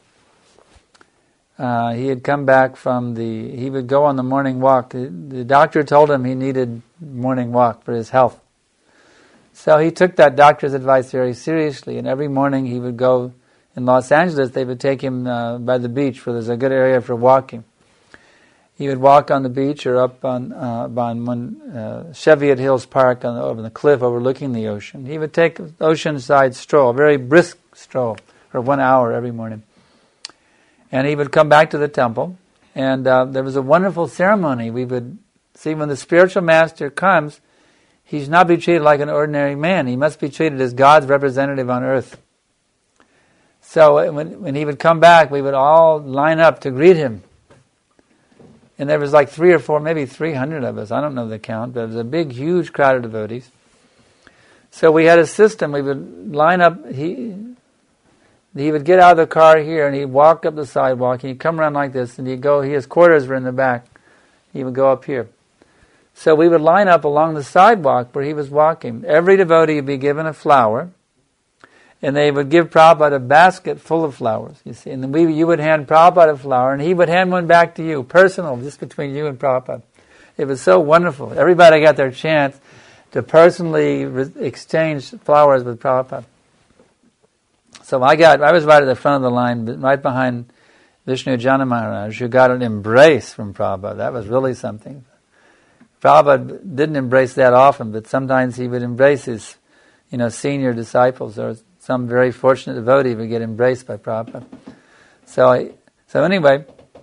S2: He had come back he would go on the morning walk. The doctor told him he needed morning walk for his health. So he took that doctor's advice very seriously, and every morning he would go. In Los Angeles, they would take him by the beach where there's a good area for walking. He would walk on the beach or up on Cheviot Hills Park over the cliff overlooking the ocean. He would take an oceanside stroll, a very brisk stroll, for 1 hour every morning. And he would come back to the temple, and there was a wonderful ceremony. We would see when the spiritual master comes, he should not be treated like an ordinary man. He must be treated as God's representative on earth. So when he would come back, we would all line up to greet him. And there was like 3 or 4, maybe 300 of us. I don't know the count, but it was a big, huge crowd of devotees. So we had a system. We would line up. He would get out of the car here, and he'd walk up the sidewalk, and he'd come around like this, and he'd go, his quarters were in the back. He would go up here. So we would line up along the sidewalk where he was walking. Every devotee would be given a flower, and they would give Prabhupada a basket full of flowers, you see. And then you would hand Prabhupada a flower, and he would hand one back to you, personal, just between you and Prabhupada. It was so wonderful. Everybody got their chance to personally exchange flowers with Prabhupada. So I was right at the front of the line, right behind Vishnu Jana Maharaj, who got an embrace from Prabhupada. That was really something. Prabhupada didn't embrace that often, but sometimes he would embrace his, senior disciples, or some very fortunate devotee would get embraced by Prabhupada. So anyway,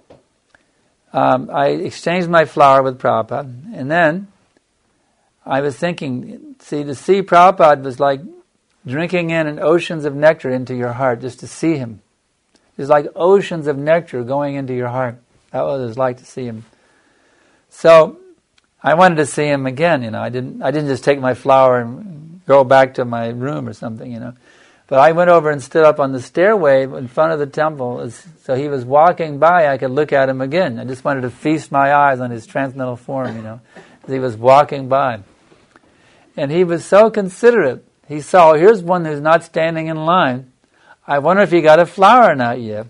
S2: I exchanged my flower with Prabhupada, and then I was thinking, to see Prabhupada was like drinking in an oceans of nectar into your heart, just to see him. It was like oceans of nectar going into your heart. That was what it was like to see him. So I wanted to see him again, I didn't just take my flower and go back to my room or something, But I went over and stood up on the stairway in front of the temple, so he was walking by, I could look at him again. I just wanted to feast my eyes on his transcendental form, as he was walking by. And he was so considerate. He saw, here's one who's not standing in line. I wonder if he got a flower or not yet.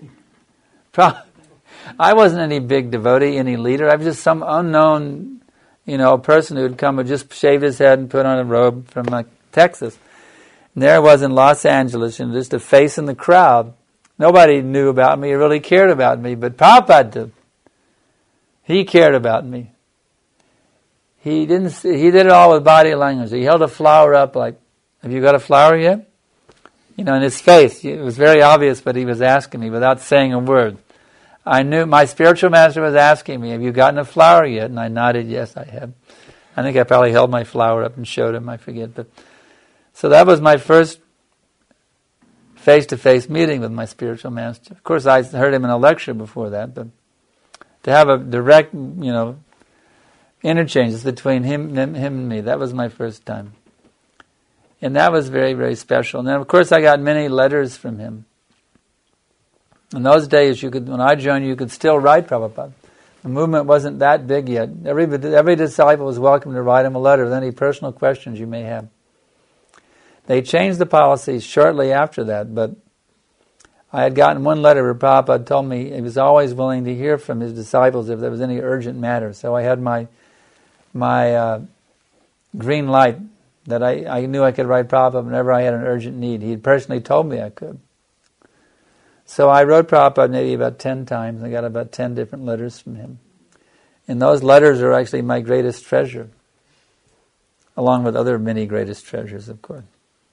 S2: I wasn't any big devotee, any leader. I was just some unknown, person who would come and just shave his head and put on a robe from Texas. And there I was in Los Angeles, just a face in the crowd. Nobody knew about me or really cared about me, but Prabhupada did. He cared about me. He did it all with body language. He held a flower up like, have you got a flower yet? In his face. It was very obvious, but he was asking me without saying a word. I knew my spiritual master was asking me, have you gotten a flower yet? And I nodded, yes, I have. I think I probably held my flower up and showed him, I forget. But so that was my first face-to-face meeting with my spiritual master. Of course, I heard him in a lecture before that, but to have a direct, interchanges between him and me, that was my first time. And that was very, very special. And then, of course, I got many letters from him. In those days, when I joined, you could still write Prabhupada. The movement wasn't that big yet. Every disciple was welcome to write him a letter with any personal questions you may have. They changed the policy shortly after that, but I had gotten one letter where Prabhupada told me he was always willing to hear from his disciples if there was any urgent matter. So I had my green light that I knew I could write Prabhupada whenever I had an urgent need. He had personally told me I could. So I wrote Prabhupada maybe about 10 times. I got about 10 different letters from him. And those letters are actually my greatest treasure, along with other many greatest treasures, of course.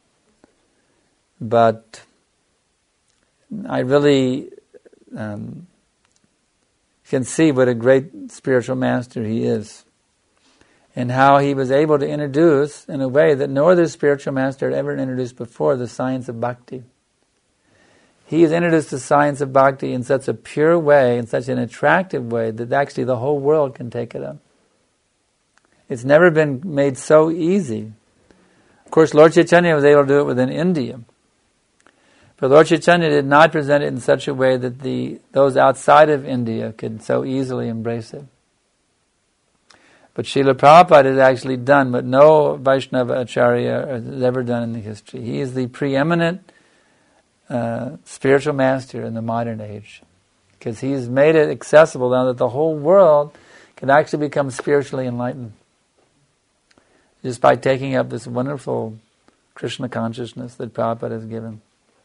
S2: But I really can see what a great spiritual master he is, and how he was able to introduce, in a way that no other spiritual master had ever introduced before, the science of bhakti. He has introduced the science of bhakti in such a pure way, in such an attractive way, that actually the whole world can take it up. It's never been made so easy. Of course, Lord Chaitanya was able to do it within India. But Lord Chaitanya did not present it in such a way that those outside of India could so easily embrace it. But Srila Prabhupada has actually done what no Vaishnava Acharya has ever done in the history. He is the preeminent spiritual master in the modern age, because he's made it accessible now that the whole world can actually become spiritually enlightened just by taking up this wonderful Krishna consciousness that Prabhupada has given.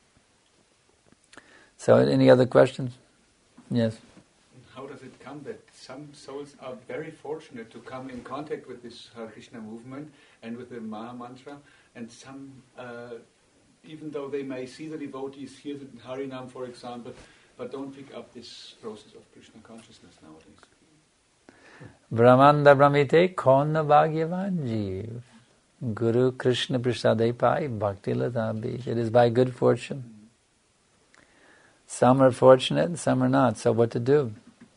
S2: So, any other questions? Yes.
S6: How does it come that some souls are very fortunate to come in contact with this Hare Krishna movement and with the Maha Mantra, and some, even though they may see the devotees, hear the Harinam, for example, but don't pick up this process of Krishna consciousness nowadays?
S2: Brahmanda Brahmite Kona Bhagyavan Jeev Guru Krishna Prasadai Pai Bhakti Lata Bij. It is by good fortune. Some are fortunate and some are not. So what to do?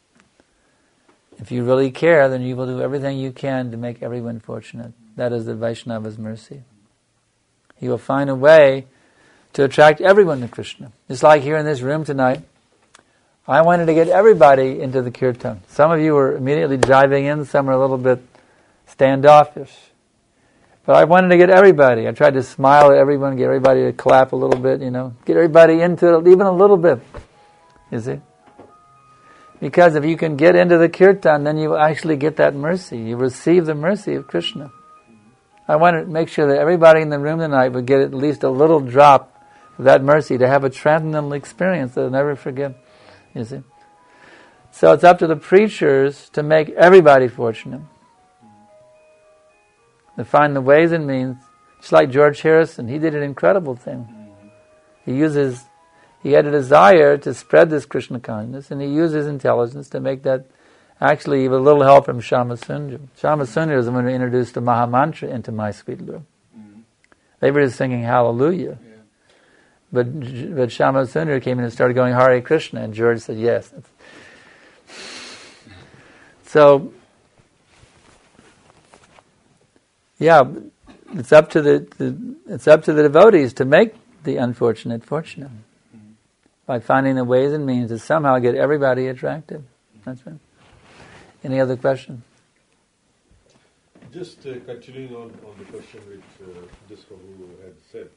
S2: If you really care, then you will do everything you can to make everyone fortunate. That is the Vaishnava's mercy. He will find a way to attract everyone to Krishna. Just like here in this room tonight, I wanted to get everybody into the kirtan. Some of you were immediately diving in, some are a little bit standoffish. But I wanted to get everybody. I tried to smile at everyone, get everybody to clap a little bit, get everybody into it even a little bit. You see? Because if you can get into the kirtan, then you actually get that mercy. You receive the mercy of Krishna. I want to make sure that everybody in the room tonight would get at least a little drop of that mercy, to have a transcendental experience that they'll never forget. You see? So it's up to the preachers to make everybody fortunate. To find the ways and means. Just like George Harrison, he did an incredible thing. He had a desire to spread this Krishna consciousness, and he used his intelligence to make that, actually with a little help from Shama Sundar. Shama Sundar is the one who introduced the Maha Mantra into My Sweet Lord. They were just singing Hallelujah. Yeah. But Shama Sundar came in and started going Hare Krishna, and George said yes. So, yeah, it's up to the devotees to make the unfortunate fortunate. By finding the ways and means to somehow get everybody attracted. That's right. Any other question?
S8: Just continuing on the question which this Prabhu had said.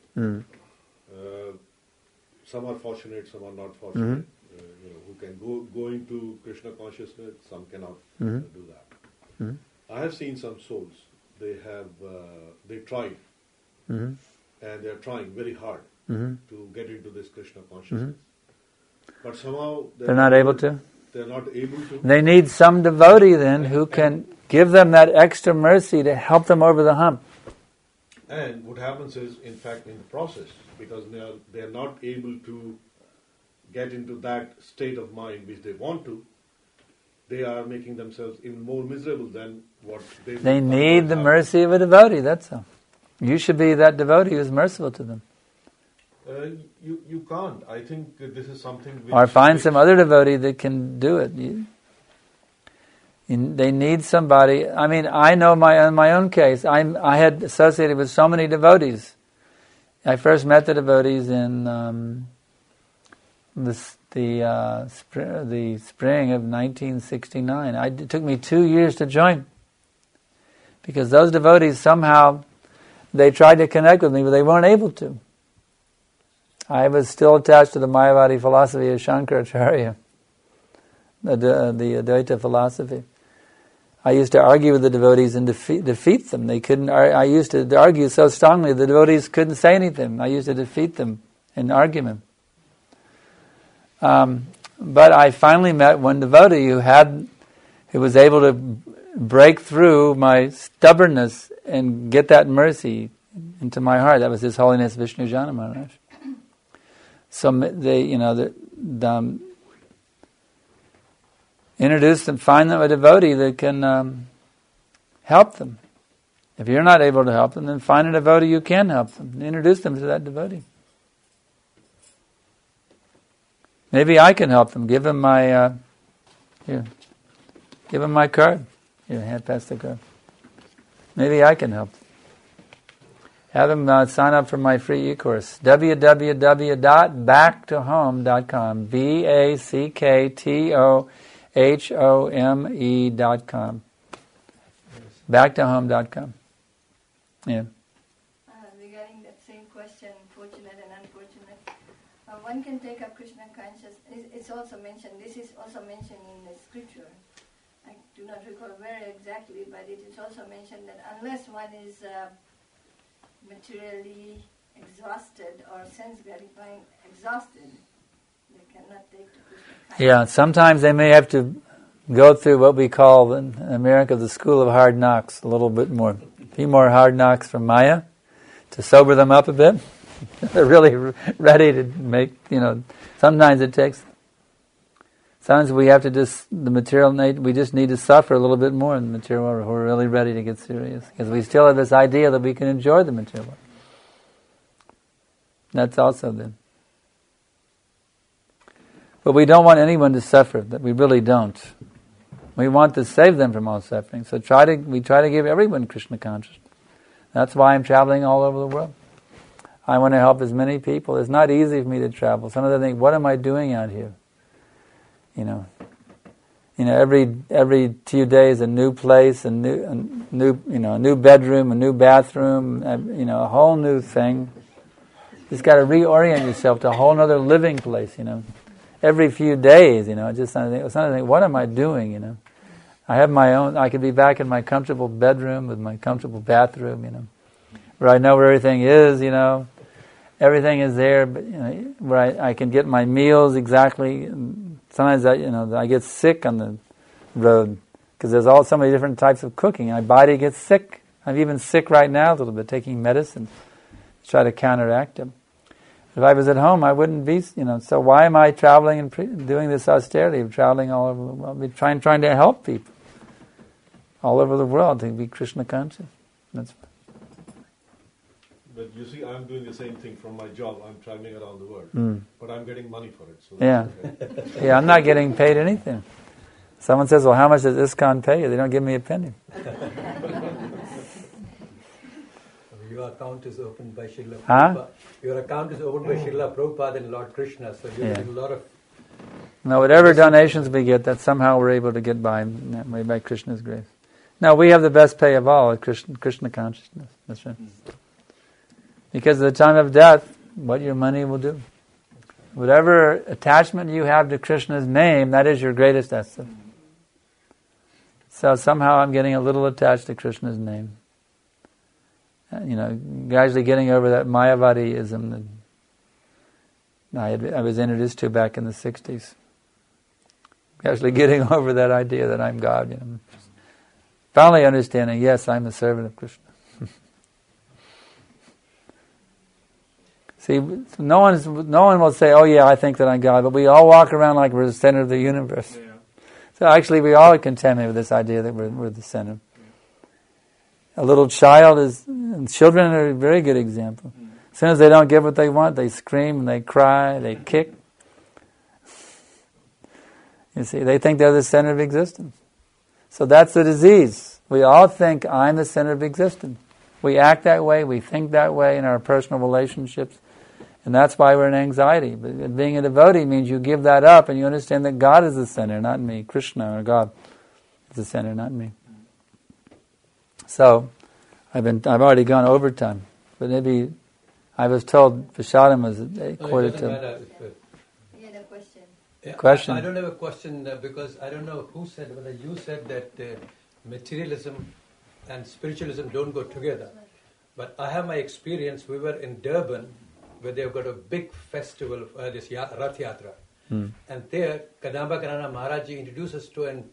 S8: Some are fortunate, some are not fortunate. Who can go into Krishna consciousness, some cannot do that. I have seen some souls. They tried, and they are trying very hard to get into this Krishna consciousness. But somehow
S2: they're not able to.
S8: They're not able to.
S2: They need some devotee then who can give them that extra mercy to help them over the hump.
S8: And what happens is, in fact, in the process, because they are not able to get into that state of mind which they want to, they are making themselves even more miserable than what they
S2: need the mercy of a devotee, that's all. You should be that devotee who's merciful to them.
S8: You can't. I think this is something which...
S2: Or find some other devotee that can do it. They need somebody. I mean, I know in my own case, I had associated with so many devotees. I first met the devotees in the spring of 1969. It took me 2 years to join, because those devotees somehow, they tried to connect with me, but they weren't able to. I was still attached to the Mayavadi philosophy of Shankaracharya, the Advaita philosophy. I used to argue with the devotees and defeat them. They couldn't. I used to argue so strongly the devotees couldn't say anything. I used to defeat them in argument. But I finally met one devotee who was able to break through my stubbornness and get that mercy into my heart. That was His Holiness Vishnu Jana Maharaj. So they, introduce them, find them a devotee that can help them. If you're not able to help them, then find a devotee who can help them. Introduce them to that devotee. Maybe I can help them. Give them my give them my card. Here, hand pass the card. Maybe I can help them. Have them sign up for my free e-course. www.backtohome.com. BACKTOHOME.com. Backtohome.com. Yeah.
S3: Regarding that same question, fortunate and unfortunate, one can take up Krishna consciousness. It's also mentioned. This is also mentioned in the scripture. I do not recall where exactly, but it is also mentioned that unless one is materially exhausted or sense-gratifying exhausted, they cannot take to Krishna consciousness.
S2: Yeah, sometimes they may have to go through what we call in America the school of hard knocks, a little bit more. A few more hard knocks from Maya to sober them up a bit. They're really ready to make, sometimes it takes... Sometimes we have to we just need to suffer a little bit more in the material world. We're really ready to get serious. Because we still have this idea that we can enjoy the material world. That's also then. But we don't want anyone to suffer, that we really don't. We want to save them from all suffering. So we try to give everyone Krishna consciousness. That's why I'm traveling all over the world. I want to help as many people. It's not easy for me to travel. Some of them think, what am I doing out here? Every few days a new place, a new bedroom, a new bathroom, a whole new thing. You just got to reorient yourself to a whole other living place, Every few days, just something. What am I doing, I have my own. I could be back in my comfortable bedroom with my comfortable bathroom, where I know where everything is, Everything is there, but where I can get my meals exactly. Sometimes I get sick on the road because there's so many different types of cooking. My body gets sick. I'm even sick right now a little bit, taking medicine to try to counteract it. If I was at home, I wouldn't be. So why am I traveling and doing this austerity? Traveling all over the world, trying to help people all over the world to be Krishna conscious.
S8: But you see, I'm doing the same thing from my job. I'm traveling around the world, but I'm getting money for it. So
S2: yeah,
S8: okay.
S2: Yeah. I'm not getting paid anything. Someone says, "Well, how much does ISKCON pay you?" They don't give me a penny.
S7: You your account is opened by Srila
S2: Huh?
S7: Prabhupada. Your account is opened by Srila Prabhupada and Lord Krishna, so you're getting a lot of...
S2: Now, whatever donations we get, that somehow we're able to get by in that way by Krishna's grace. Now, we have the best pay of all, Krishna consciousness. That's right. Because at the time of death, what your money will do. Whatever attachment you have to Krishna's name, that is your greatest asset. So somehow I'm getting a little attached to Krishna's name. Gradually getting over that Mayavadiism that I was introduced to back in the 60s. Gradually getting over that idea that I'm God. Finally understanding, yes, I'm a servant of Krishna. See, no one will say, oh yeah, I think that I'm God, but we all walk around like we're the center of the universe. Yeah. So actually we all are contaminated with this idea that we're the center. Yeah. A little child children are a very good example. As soon as they don't get what they want, they scream, they cry, they kick. You see, they think they're the center of existence. So that's the disease. We all think I'm the center of existence. We act that way, we think that way in our personal relationships. And that's why we're in anxiety. But being a devotee means you give that up and you understand that God is the center, not me. Krishna or God is the center, not me. So, I've already gone overtime. But maybe, I was told Prashadam was a quarter to...
S3: He had a question.
S7: Yeah,
S2: Question?
S7: I don't have a question because I don't know who said, whether you said that materialism and spiritualism don't go together. But I have my experience. We were in Durban, where they've got a big festival, this Rath Yatra. And there, Kadamba Kanana Maharaji introduced us to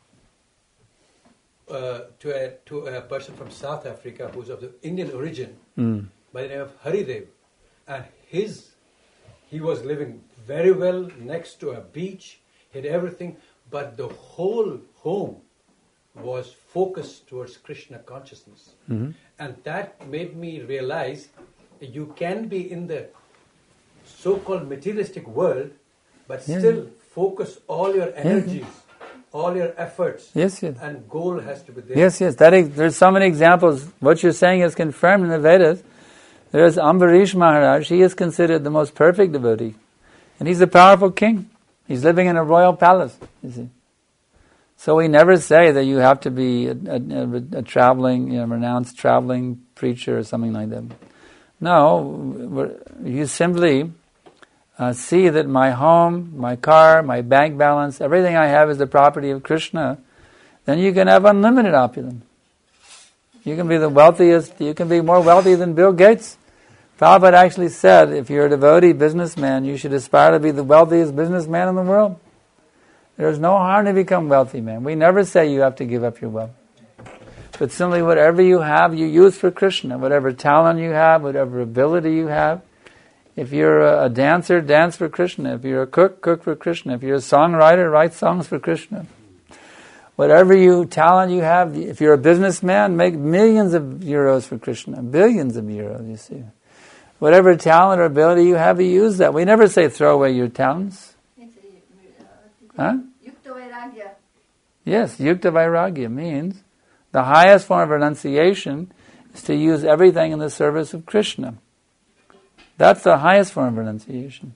S7: a person from South Africa who's of the Indian origin, by the name of Haridev. And he was living very well next to a beach, he had everything, but the whole home was focused towards Krishna consciousness. And that made me realize you can be in the so-called materialistic world, but still focus all your energies, all your efforts, and goal has to be there.
S2: There's so many examples. What you're saying is confirmed in the Vedas. There's Ambarish Maharaj. He is considered the most perfect devotee. And he's a powerful king. He's living in a royal palace, you see. So we never say that you have to be a traveling, renounced traveling preacher or something like that. No, you simply see that my home, my car, my bank balance, everything I have is the property of Krishna. Then you can have unlimited opulence. You can be the wealthiest, you can be more wealthy than Bill Gates. Prabhupada actually said, if you're a devotee businessman, you should aspire to be the wealthiest businessman in the world. There's no harm to become wealthy, man. We never say you have to give up your wealth. But simply whatever you have, you use for Krishna. Whatever talent you have, whatever ability you have. If you're a dancer, dance for Krishna. If you're a cook, cook for Krishna. If you're a songwriter, write songs for Krishna. Whatever talent you have, if you're a businessman, make millions of euros for Krishna. Billions of euros, you see. Whatever talent or ability you have, you use that. We never say throw away your talents. Huh?
S3: Yukta Vairagya.
S2: Yes, Yukta Vairagya means the highest form of renunciation is to use everything in the service of Krishna. That's the highest form of renunciation.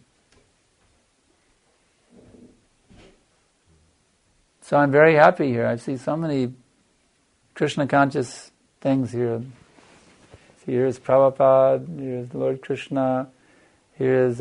S2: So I'm very happy here. I see so many Krishna conscious things here. See, here is Prabhupada, here is Lord Krishna, here is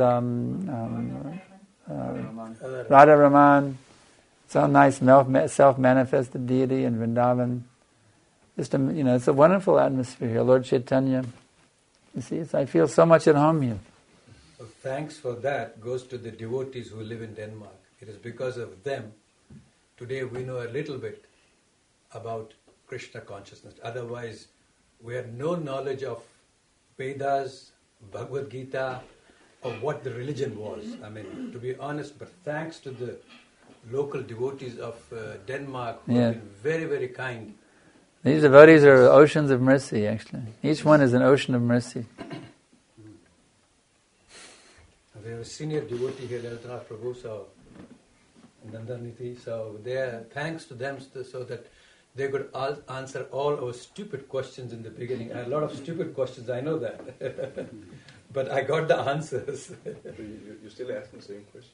S2: Radha-Raman, some nice self-manifested deity in Vrindavan. It's a wonderful atmosphere here. Lord Chaitanya. You see, I feel so much at home here.
S7: Well, thanks for that goes to the devotees who live in Denmark. It is because of them today we know a little bit about Krishna consciousness. Otherwise, we had no knowledge of Vedas, Bhagavad Gita, or what the religion was. I mean, to be honest, but thanks to the local devotees of Denmark who have been very, very kind.
S2: These devotees are oceans of mercy, actually. Each one is an ocean of mercy.
S7: We have a senior devotee here, Lalitanath Prabhu, so Nandaniti, so they are, thanks to them so that they could answer all our stupid questions in the beginning. I had a lot of stupid questions, I know that. But I got the answers.
S9: You're still asking the same questions.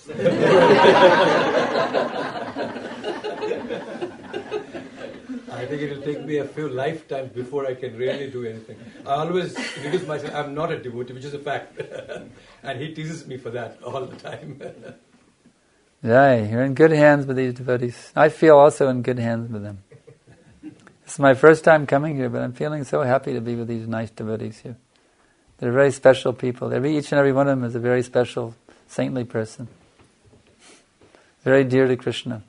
S7: I think it will take me a few lifetimes before I can really do anything. I always introduce myself, I'm not a devotee, which is a fact. And he teases me for that all the time.
S2: Right, you're in good hands with these devotees. I feel also in good hands with them. This is my first time coming here, but I'm feeling so happy to be with these nice devotees here. They're very special people. Each and every one of them is a very special, saintly person. Very dear to Krishna.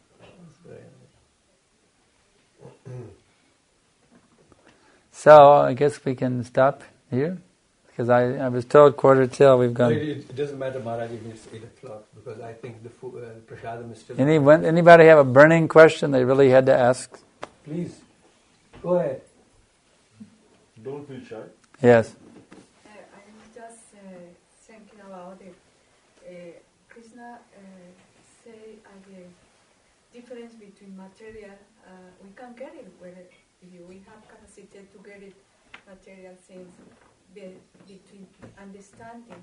S2: So, I guess we can stop here. Because I was told 1:45 we've gone.
S7: It doesn't matter, Maharaj, even it's 8 o'clock, because I think the prasadam is still...
S2: Anybody have a burning question they really had to ask?
S7: Please, go ahead.
S8: Don't feel shy.
S2: Yes.
S10: I was just thinking about it. Krishna say the difference between material, we can get it, if we have capacity to get it, material things. Between understanding,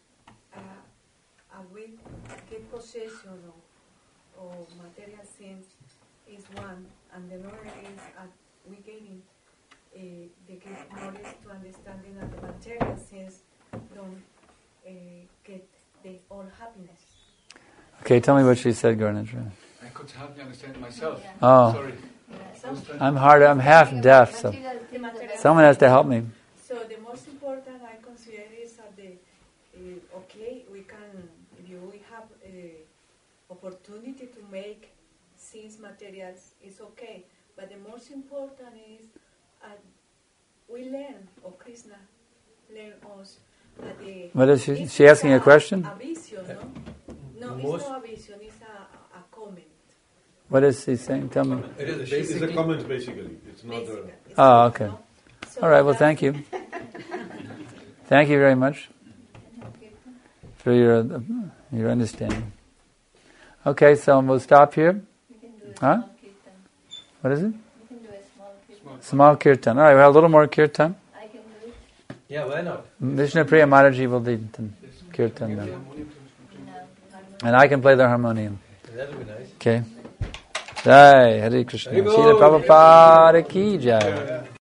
S10: we get possession of material things is one, and the other is we getting the knowledge to understanding that the material things don't get the all happiness.
S2: Okay, tell me what she said, Gauranga.
S6: I could hardly understand myself.
S2: Oh.
S6: Sorry.
S2: I'm half deaf, so someone has to help me.
S10: So the most important I consider is that okay, we can, if we have opportunity to make things materials, it's okay. But the most important is we learn, or Krishna learn us that
S2: what is she asking a question?
S10: A vision, no? No, it's not a vision, it's a comment.
S2: What is she saying? Tell me.
S8: It's a comment basically. It's not a...
S2: Oh, okay. All right, well, thank you. Thank you very much for your understanding. Okay, so we'll stop here. Huh? What is it? Small kirtan. All right, we'll have a little more kirtan.
S3: I can do it.
S7: Yeah, why not?
S2: Vishnu Priya Mataji will lead kirtan then. And I can play the harmonium.
S7: That'll be nice.
S2: Okay. Jai, Hare Krishna. Srila Prabhupada ki jai.